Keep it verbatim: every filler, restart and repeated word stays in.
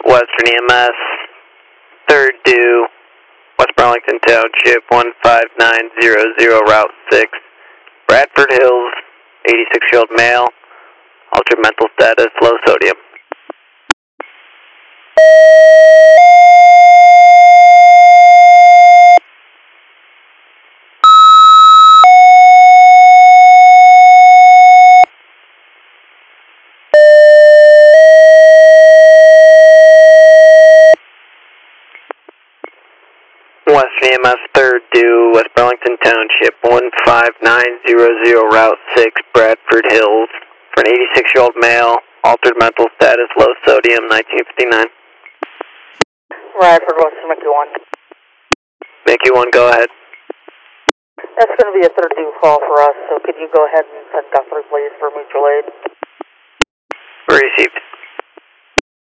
Western E M S, third due, West Burlington Township, one five nine zero zero, Route six, Bradford Hills, eighty-six-year-old male, altered mental status, low sodium. Western E M S, third due, West Burlington Township, one five nine zero zero, Route six, Bradford Hills, for an eighty-six-year-old male, altered mental status, low sodium, nineteen fifty-nine. Bradford, Western Mickey one. Mickey one, go ahead. That's going to be a third due call for us, so could you go ahead and send Guthrie, please, for mutual aid? Received.